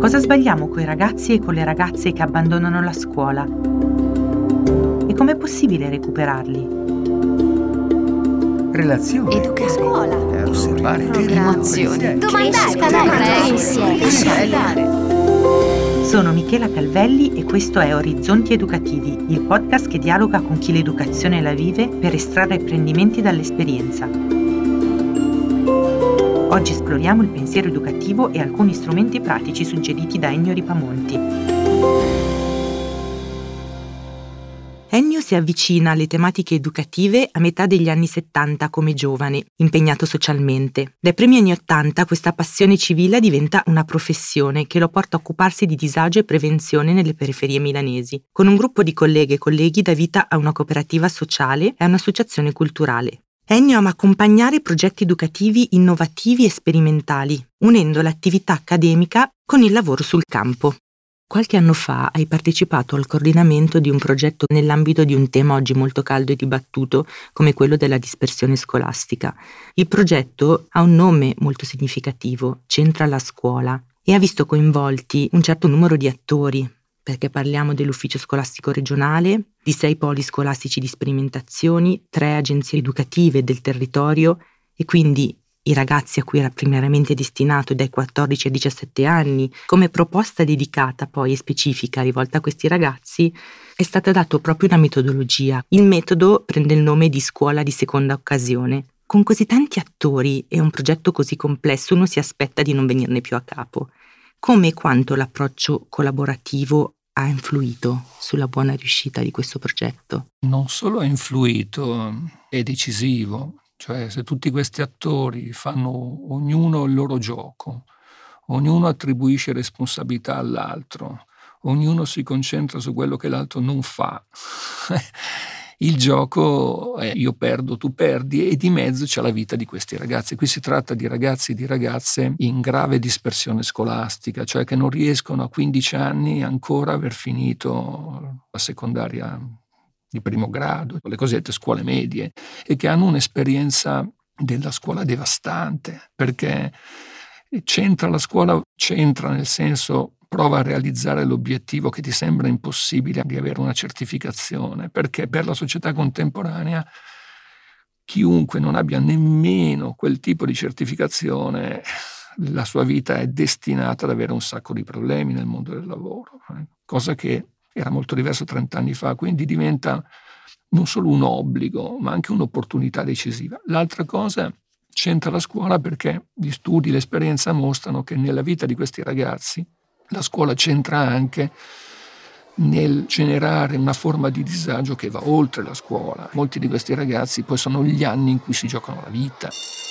Cosa sbagliamo coi ragazzi e con le ragazze che abbandonano la scuola? E com'è possibile recuperarli? Relazione. Educare. Scuola. Osservare. Programmazione. Domandare. Insieme. Sono Michela Calvelli e questo è Orizzonti Educativi, il podcast che dialoga con chi l'educazione la vive per estrarre apprendimenti dall'esperienza. Oggi esploriamo il pensiero educativo e alcuni strumenti pratici suggeriti da Ennio Ripamonti. Ennio si avvicina alle tematiche educative a metà degli anni 70 come giovane, impegnato socialmente. Dai primi anni 80 questa passione civile diventa una professione che lo porta a occuparsi di disagio e prevenzione nelle periferie milanesi. Con un gruppo di colleghe e colleghi dà vita a una cooperativa sociale e a un'associazione culturale. Ennio ama accompagnare progetti educativi innovativi e sperimentali, unendo l'attività accademica con il lavoro sul campo. Qualche anno fa hai partecipato al coordinamento di un progetto nell'ambito di un tema oggi molto caldo e dibattuto come quello della dispersione scolastica. Il progetto ha un nome molto significativo, Centra la Scuola, e ha visto coinvolti un certo numero di attori, perché parliamo dell'ufficio scolastico regionale, di 6 poli scolastici di sperimentazioni, 3 agenzie educative del territorio e quindi i ragazzi a cui era primariamente destinato dai 14 ai 17 anni. Come proposta dedicata poi e specifica rivolta a questi ragazzi è stata data proprio una metodologia. Il metodo prende il nome di Scuola di Seconda Occasione. Con così tanti attori e un progetto così complesso uno si aspetta di non venirne più a capo. Come e quanto l'approccio collaborativo ha influito sulla buona riuscita di questo progetto? Non solo ha influito, è decisivo. Cioè, se tutti questi attori fanno ognuno il loro gioco, ognuno attribuisce responsabilità all'altro, ognuno si concentra su quello che l'altro non fa, il gioco è io perdo, tu perdi, e di mezzo c'è la vita di questi ragazzi. Qui si tratta di ragazzi e di ragazze in grave dispersione scolastica, cioè che non riescono a 15 anni ancora a aver finito la secondaria di primo grado, le cosiddette scuole medie, e che hanno un'esperienza della scuola devastante, perché centra la scuola, centra nel senso prova a realizzare l'obiettivo che ti sembra impossibile di avere una certificazione, perché per la società contemporanea chiunque non abbia nemmeno quel tipo di certificazione, la sua vita è destinata ad avere un sacco di problemi nel mondo del lavoro, cosa che era molto diverso 30 anni fa, quindi diventa non solo un obbligo, ma anche un'opportunità decisiva. L'altra cosa, c'entra la scuola perché gli studi, l'esperienza mostrano che nella vita di questi ragazzi la scuola c'entra anche nel generare una forma di disagio che va oltre la scuola. Molti di questi ragazzi poi sono gli anni in cui si giocano la vita.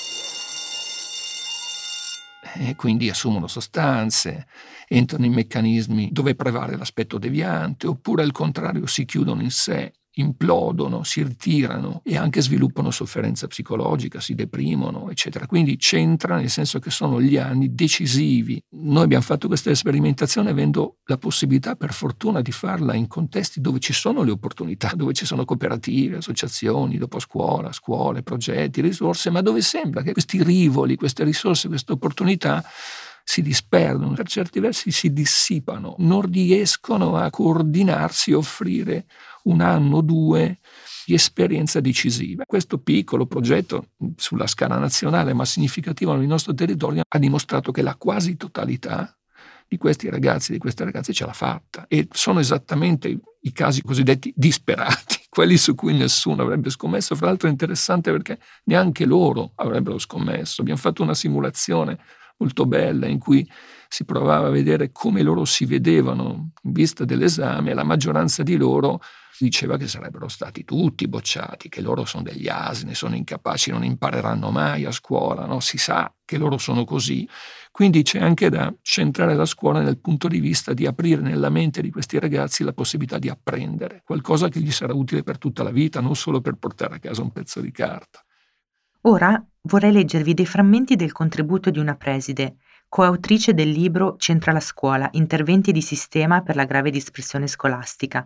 E quindi assumono sostanze, entrano in meccanismi dove prevale l'aspetto deviante, oppure al contrario si chiudono in sé, implodono, si ritirano e anche sviluppano sofferenza psicologica, si deprimono, eccetera. Quindi c'entra nel senso che sono gli anni decisivi. Noi abbiamo fatto questa sperimentazione avendo la possibilità, per fortuna, di farla in contesti dove ci sono le opportunità, dove ci sono cooperative, associazioni, dopo scuola, scuole, progetti, risorse, ma dove sembra che questi rivoli, queste risorse, queste opportunità si disperdono, per certi versi si dissipano, non riescono a coordinarsi e offrire un anno o 2 di esperienza decisiva. Questo piccolo progetto sulla scala nazionale, ma significativo nel nostro territorio, ha dimostrato che la quasi totalità di questi ragazzi e di queste ragazze ce l'ha fatta, e sono esattamente i casi cosiddetti disperati, quelli su cui nessuno avrebbe scommesso. Fra l'altro è interessante perché neanche loro avrebbero scommesso. Abbiamo fatto una simulazione molto bella in cui si provava a vedere come loro si vedevano in vista dell'esame, e la maggioranza di loro diceva che sarebbero stati tutti bocciati, che loro sono degli asini, sono incapaci, non impareranno mai a scuola, no? Si sa che loro sono così. Quindi c'è anche da centrare la scuola nel punto di vista di aprire nella mente di questi ragazzi la possibilità di apprendere qualcosa che gli sarà utile per tutta la vita, non solo per portare a casa un pezzo di carta. Ora vorrei leggervi dei frammenti del contributo di una preside, coautrice del libro Centra la Scuola, interventi di sistema per la grave dispersione scolastica.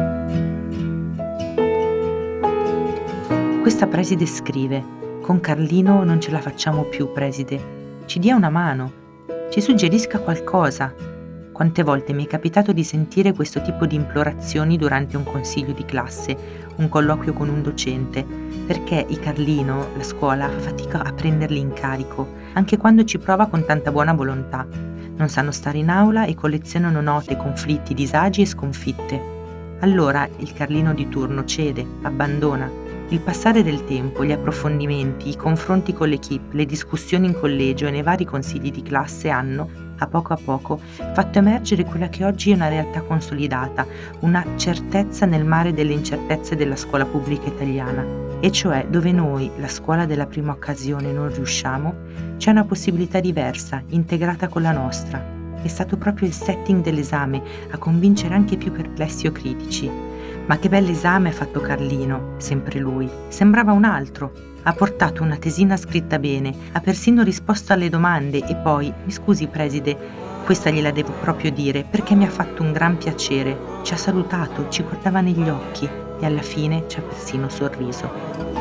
Questa preside scrive: con Carlino non ce la facciamo più, preside. Ci dia una mano, ci suggerisca qualcosa. Quante volte mi è capitato di sentire questo tipo di implorazioni durante un consiglio di classe, un colloquio con un docente, perché i Carlino, la scuola, fa fatica a prenderli in carico, anche quando ci prova con tanta buona volontà. Non sanno stare in aula e collezionano note, conflitti, disagi e sconfitte. Allora il Carlino di turno cede, abbandona. Il passare del tempo, gli approfondimenti, i confronti con l'equipe, le discussioni in collegio e nei vari consigli di classe hanno, a poco, fatto emergere quella che oggi è una realtà consolidata, una certezza nel mare delle incertezze della scuola pubblica italiana. E cioè, dove noi, la scuola della prima occasione, non riusciamo, c'è una possibilità diversa, integrata con la nostra. È stato proprio il setting dell'esame a convincere anche i più perplessi o critici. Ma che bell'esame ha fatto Carlino, sempre lui. Sembrava un altro. Ha portato una tesina scritta bene, ha persino risposto alle domande e poi, mi scusi preside, questa gliela devo proprio dire perché mi ha fatto un gran piacere. Ci ha salutato, ci guardava negli occhi e alla fine ci ha persino sorriso.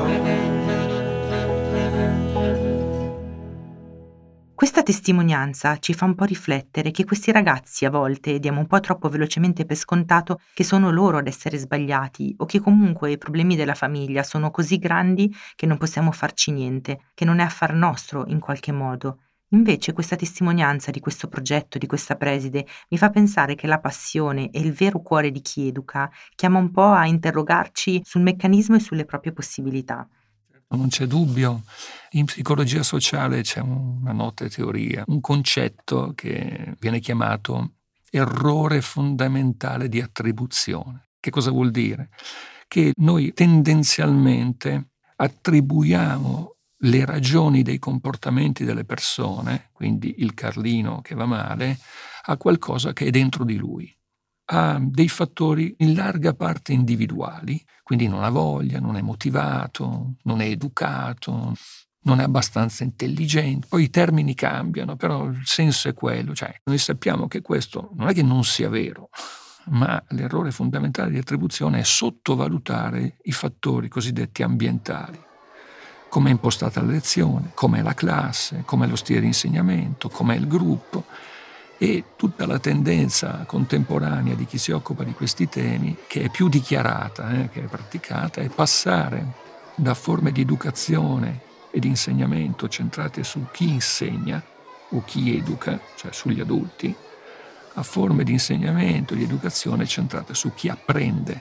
Questa testimonianza ci fa un po' riflettere che questi ragazzi a volte diamo un po' troppo velocemente per scontato che sono loro ad essere sbagliati o che comunque i problemi della famiglia sono così grandi che non possiamo farci niente, che non è affar nostro in qualche modo. Invece questa testimonianza di questo progetto, di questa preside, mi fa pensare che la passione e il vero cuore di chi educa chiama un po' a interrogarci sul meccanismo e sulle proprie possibilità. Non c'è dubbio, in psicologia sociale c'è una nota teoria, un concetto che viene chiamato errore fondamentale di attribuzione. Che cosa vuol dire? Che noi tendenzialmente attribuiamo le ragioni dei comportamenti delle persone, quindi il Carlino che va male, a qualcosa che è dentro di lui. Ha dei fattori in larga parte individuali, quindi non ha voglia, non è motivato, non è educato, non è abbastanza intelligente. Poi i termini cambiano, però il senso è quello. Cioè, noi sappiamo che questo non è che non sia vero, ma l'errore fondamentale di attribuzione è sottovalutare i fattori cosiddetti ambientali. Come è impostata la lezione, com'è la classe, com'è lo stile di insegnamento, com'è il gruppo. E tutta la tendenza contemporanea di chi si occupa di questi temi, che è più dichiarata, che è praticata, è passare da forme di educazione e di insegnamento centrate su chi insegna o chi educa, cioè sugli adulti, a forme di insegnamento e di educazione centrate su chi apprende.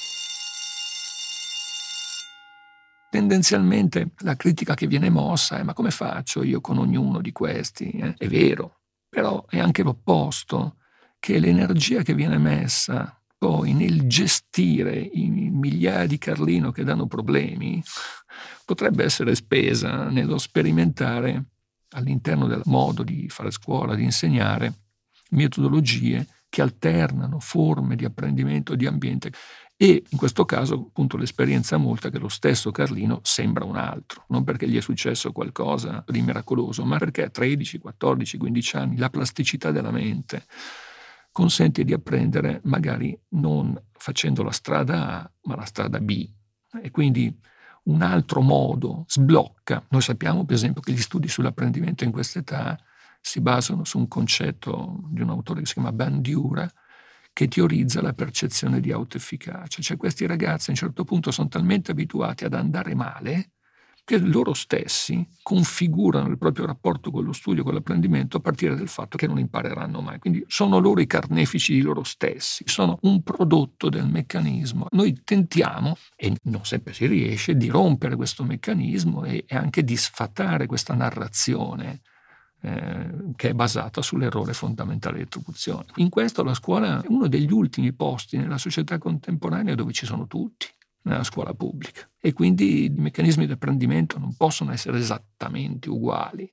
Tendenzialmente la critica che viene mossa è: ma come faccio io con ognuno di questi? È vero. Però è anche l'opposto, che l'energia che viene messa poi nel gestire i migliaia di Carlino che danno problemi potrebbe essere spesa nello sperimentare all'interno del modo di fare scuola, di insegnare, metodologie che alternano forme di apprendimento e di ambiente. E in questo caso appunto l'esperienza molta che lo stesso Carlino sembra un altro, non perché gli è successo qualcosa di miracoloso, ma perché a 13, 14, 15 anni la plasticità della mente consente di apprendere magari non facendo la strada A ma la strada B, e quindi un altro modo sblocca. Noi sappiamo per esempio che gli studi sull'apprendimento in questa età si basano su un concetto di un autore che si chiama Bandura, che teorizza la percezione di autoefficacia. Cioè questi ragazzi a un certo punto sono talmente abituati ad andare male che loro stessi configurano il proprio rapporto con lo studio, con l'apprendimento, a partire dal fatto che non impareranno mai. Quindi sono loro i carnefici di loro stessi, sono un prodotto del meccanismo. Noi tentiamo, e non sempre si riesce, di rompere questo meccanismo e anche di sfatare questa narrazione che è basata sull'errore fondamentale di attribuzione. In questo la scuola è uno degli ultimi posti nella società contemporanea dove ci sono tutti, nella scuola pubblica, e quindi i meccanismi di apprendimento non possono essere esattamente uguali.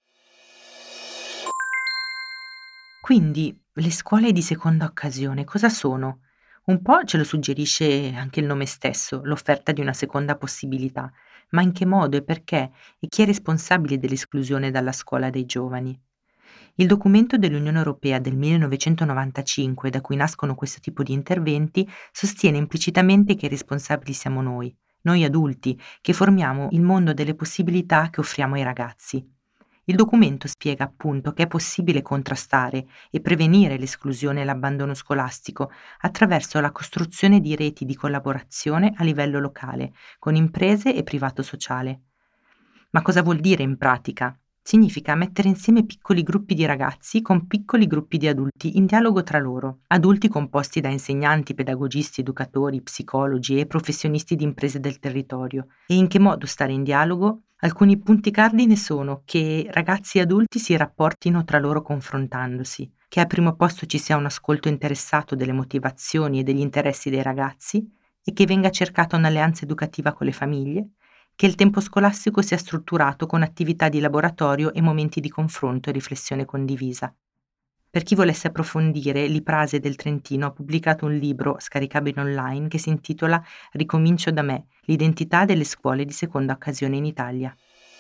Quindi le scuole di seconda occasione cosa sono? Un po' ce lo suggerisce anche il nome stesso, l'offerta di una seconda possibilità, ma in che modo e perché e chi è responsabile dell'esclusione dalla scuola dei giovani? Il documento dell'Unione Europea del 1995, da cui nascono questo tipo di interventi, sostiene implicitamente che i responsabili siamo noi adulti, che formiamo il mondo delle possibilità che offriamo ai ragazzi. Il documento spiega appunto che è possibile contrastare e prevenire l'esclusione e l'abbandono scolastico attraverso la costruzione di reti di collaborazione a livello locale, con imprese e privato sociale. Ma cosa vuol dire in pratica? Significa mettere insieme piccoli gruppi di ragazzi con piccoli gruppi di adulti in dialogo tra loro, adulti composti da insegnanti, pedagogisti, educatori, psicologi e professionisti di imprese del territorio. E in che modo stare in dialogo? Alcuni punti cardine sono che ragazzi e adulti si rapportino tra loro confrontandosi, che al primo posto ci sia un ascolto interessato delle motivazioni e degli interessi dei ragazzi e che venga cercata un'alleanza educativa con le famiglie, che il tempo scolastico sia strutturato con attività di laboratorio e momenti di confronto e riflessione condivisa. Per chi volesse approfondire, l'Iprase del Trentino ha pubblicato un libro scaricabile online che si intitola Ricomincio da me, l'identità delle scuole di seconda occasione in Italia.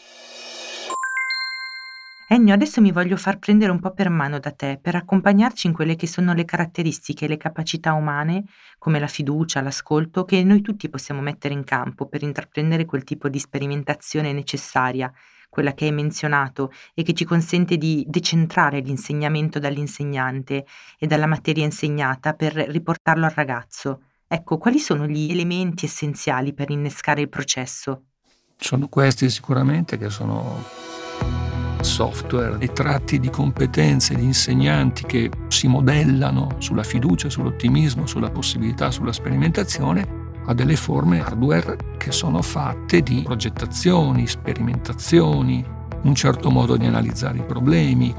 Ennio, adesso mi voglio far prendere un po' per mano da te per accompagnarci in quelle che sono le caratteristiche e le capacità umane, come la fiducia, l'ascolto, che noi tutti possiamo mettere in campo per intraprendere quel tipo di sperimentazione necessaria, quella che hai menzionato e che ci consente di decentrare l'insegnamento dall'insegnante e dalla materia insegnata per riportarlo al ragazzo. Ecco, quali sono gli elementi essenziali per innescare il processo? Sono questi sicuramente, che sono software e tratti di competenze di insegnanti che si modellano sulla fiducia, sull'ottimismo, sulla possibilità, sulla sperimentazione, a delle forme hardware che sono fatte di progettazioni, sperimentazioni, un certo modo di analizzare i problemi.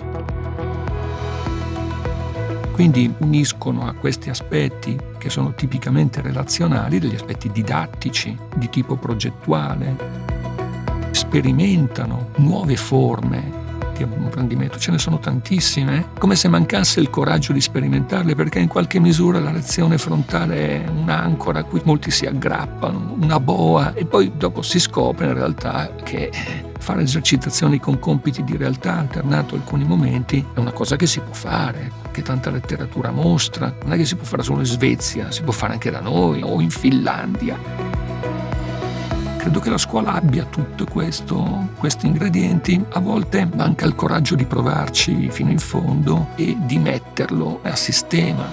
Quindi uniscono a questi aspetti che sono tipicamente relazionali degli aspetti didattici di tipo progettuale. Sperimentano nuove forme di apprendimento, ce ne sono tantissime, come se mancasse il coraggio di sperimentarle, perché in qualche misura la lezione frontale è un'ancora a cui molti si aggrappano, una boa, e poi dopo si scopre in realtà che fare esercitazioni con compiti di realtà alternato alcuni momenti è una cosa che si può fare, che tanta letteratura mostra. Non è che si può fare solo in Svezia, si può fare anche da noi o in Finlandia. Credo che la scuola abbia tutto questi ingredienti. A volte manca il coraggio di provarci fino in fondo e di metterlo a sistema,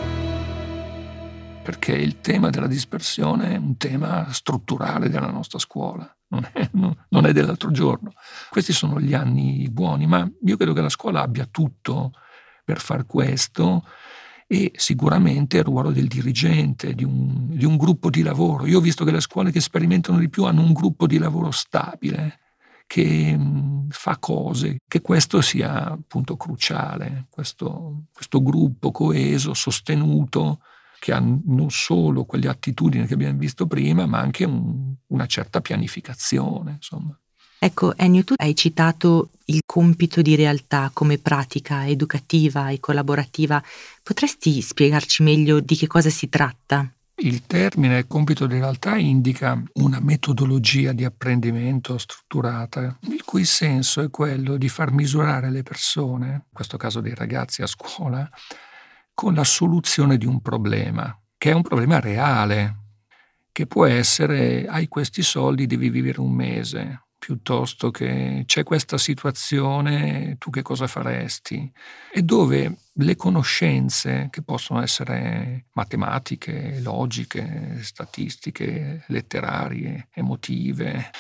perché il tema della dispersione è un tema strutturale della nostra scuola, non è dell'altro giorno. Questi sono gli anni buoni, ma io credo che la scuola abbia tutto per far questo. E sicuramente il ruolo del dirigente, di un gruppo di lavoro. Io ho visto che le scuole che sperimentano di più hanno un gruppo di lavoro stabile, che fa cose, che questo sia appunto cruciale, questo gruppo coeso, sostenuto, che ha non solo quelle attitudini che abbiamo visto prima, ma anche una certa pianificazione, insomma. Ecco, Ennio, tu hai citato il compito di realtà come pratica educativa e collaborativa. Potresti spiegarci meglio di che cosa si tratta? Il termine compito di realtà indica una metodologia di apprendimento strutturata, il cui senso è quello di far misurare le persone, in questo caso dei ragazzi a scuola, con la soluzione di un problema, che è un problema reale, che può essere: hai questi soldi, devi vivere un mese, piuttosto che c'è questa situazione, tu che cosa faresti? E dove le conoscenze, che possono essere matematiche, logiche, statistiche, letterarie, emotive,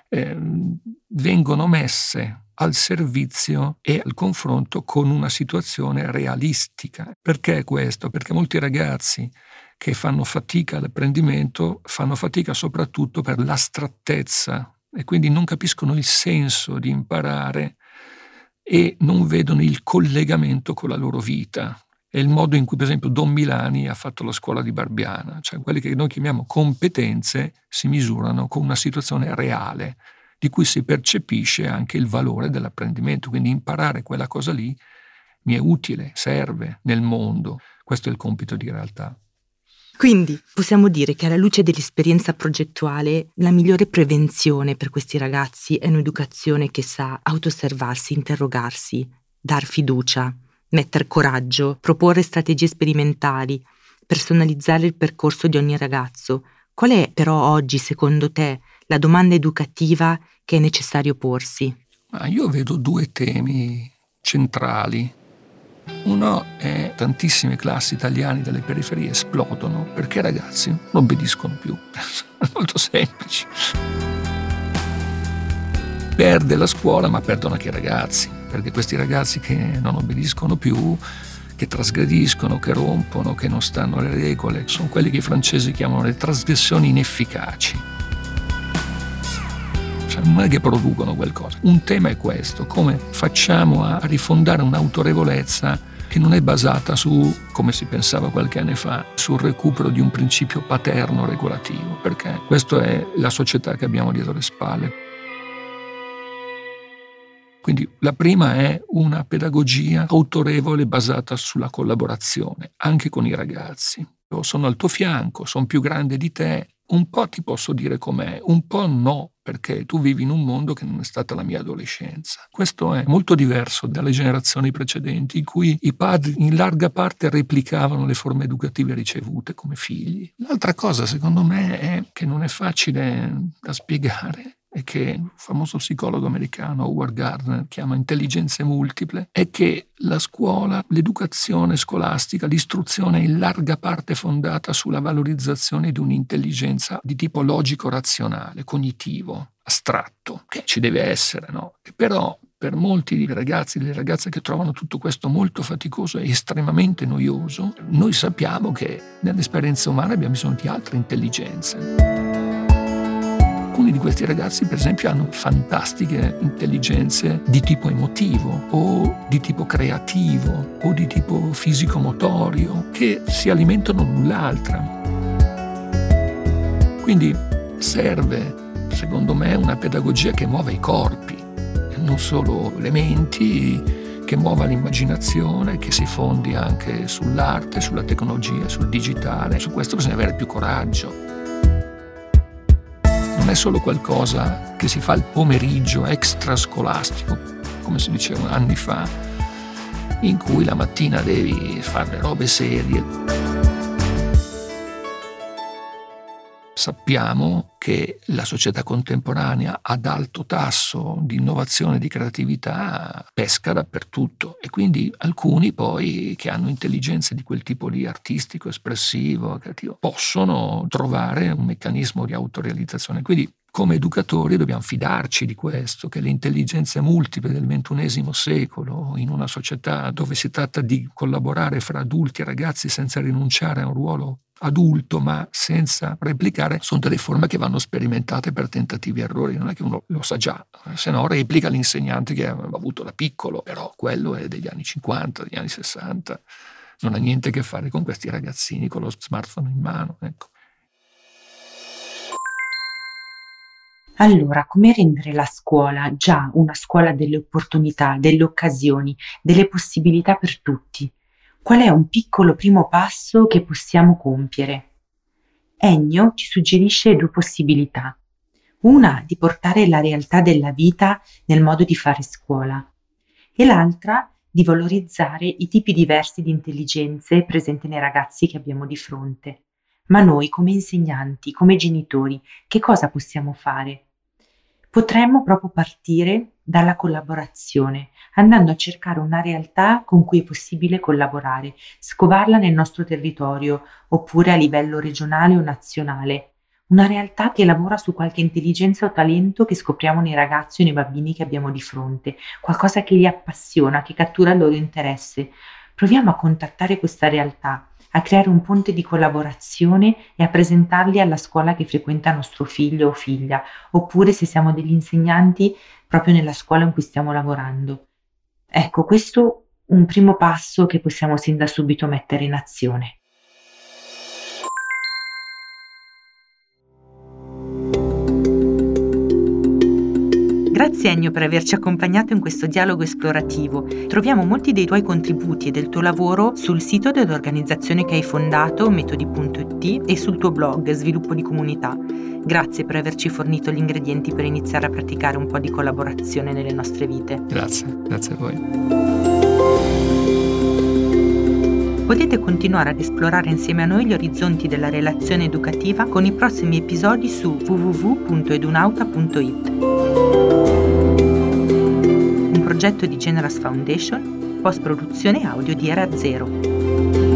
vengono messe al servizio e al confronto con una situazione realistica. Perché questo? Perché molti ragazzi che fanno fatica all'apprendimento fanno fatica soprattutto per l'astrattezza e quindi non capiscono il senso di imparare e non vedono il collegamento con la loro vita. È il modo in cui, per esempio, Don Milani ha fatto la scuola di Barbiana, cioè quelle che noi chiamiamo competenze si misurano con una situazione reale, di cui si percepisce anche il valore dell'apprendimento. Quindi imparare quella cosa lì mi è utile, serve nel mondo. Questo è il compito di realtà. Quindi possiamo dire che alla luce dell'esperienza progettuale la migliore prevenzione per questi ragazzi è un'educazione che sa autoosservarsi, interrogarsi, dar fiducia, mettere coraggio, proporre strategie sperimentali, personalizzare il percorso di ogni ragazzo. Qual è però oggi, secondo te, la domanda educativa che è necessario porsi? Io vedo 2 temi centrali. Uno è tantissime classi italiane delle periferie esplodono perché i ragazzi non obbediscono più. È molto semplice. Perde la scuola, ma perdono anche i ragazzi, perché questi ragazzi che non obbediscono più, che trasgrediscono, che rompono, che non stanno alle regole, sono quelli che i francesi chiamano le trasgressioni inefficaci. Cioè, non è che producono qualcosa. Un tema è questo: come facciamo a rifondare un'autorevolezza che non è basata su, come si pensava qualche anno fa, sul recupero di un principio paterno regolativo, perché questa è la società che abbiamo dietro le spalle. Quindi la prima è una pedagogia autorevole basata sulla collaborazione, anche con i ragazzi. Io sono al tuo fianco, sono più grande di te, un po' ti posso dire com'è, un po' no, perché tu vivi in un mondo che non è stata la mia adolescenza. Questo è molto diverso dalle generazioni precedenti, in cui i padri in larga parte replicavano le forme educative ricevute come figli. L'altra cosa, secondo me, è che non è facile da spiegare, e che il famoso psicologo americano Howard Gardner chiama intelligenze multiple, è che la scuola, l'educazione scolastica, l'istruzione è in larga parte fondata sulla valorizzazione di un'intelligenza di tipo logico-razionale, cognitivo, astratto, che ci deve essere, no? E però per molti dei ragazzi e delle ragazze che trovano tutto questo molto faticoso e estremamente noioso, noi sappiamo che nell'esperienza umana abbiamo bisogno di altre intelligenze. Alcuni di questi ragazzi, per esempio, hanno fantastiche intelligenze di tipo emotivo o di tipo creativo o di tipo fisico-motorio che si alimentano l'un l'altra. Quindi serve, secondo me, una pedagogia che muova i corpi, non solo le menti, che muova l'immaginazione, che si fondi anche sull'arte, sulla tecnologia, sul digitale. Su questo bisogna avere più coraggio. Non è solo qualcosa che si fa il pomeriggio extrascolastico, come si diceva anni fa, in cui la mattina devi fare le robe serie. Sappiamo che la società contemporanea ad alto tasso di innovazione e di creatività pesca dappertutto, e quindi alcuni poi che hanno intelligenze di quel tipo lì, artistico, espressivo, creativo, possono trovare un meccanismo di autorealizzazione. Quindi come educatori dobbiamo fidarci di questo, che le intelligenze multiple del XXI secolo, in una società dove si tratta di collaborare fra adulti e ragazzi senza rinunciare a un ruolo adulto ma senza replicare, sono delle forme che vanno sperimentate per tentativi e errori. Non è che uno lo sa già, se no replica l'insegnante che aveva avuto da piccolo, però quello è degli anni 50, degli anni 60, non ha niente a che fare con questi ragazzini con lo smartphone in mano, ecco. Allora, come rendere la scuola già una scuola delle opportunità, delle occasioni, delle possibilità per tutti? Qual è un piccolo primo passo che possiamo compiere? Ennio ci suggerisce 2 possibilità. Una di portare la realtà della vita nel modo di fare scuola e l'altra di valorizzare i tipi diversi di intelligenze presenti nei ragazzi che abbiamo di fronte. Ma noi, come insegnanti, come genitori, che cosa possiamo fare? Potremmo proprio partire dalla collaborazione, andando a cercare una realtà con cui è possibile collaborare, scovarla nel nostro territorio oppure a livello regionale o nazionale. Una realtà che lavora su qualche intelligenza o talento che scopriamo nei ragazzi o nei bambini che abbiamo di fronte, qualcosa che li appassiona, che cattura il loro interesse. Proviamo a contattare questa realtà, a creare un ponte di collaborazione e a presentarli alla scuola che frequenta nostro figlio o figlia, oppure se siamo degli insegnanti proprio nella scuola in cui stiamo lavorando. Ecco, questo è un primo passo che possiamo sin da subito mettere in azione. Grazie Ennio per averci accompagnato in questo dialogo esplorativo. Troviamo molti dei tuoi contributi e del tuo lavoro sul sito dell'organizzazione che hai fondato, metodi.it, e sul tuo blog Sviluppo di Comunità. Grazie per averci fornito gli ingredienti per iniziare a praticare un po' di collaborazione nelle nostre vite. Grazie a voi. Potete continuare ad esplorare insieme a noi gli orizzonti della relazione educativa con i prossimi episodi su www.edunauta.it. progetto di Generas Foundation, post-produzione audio di Era Zero.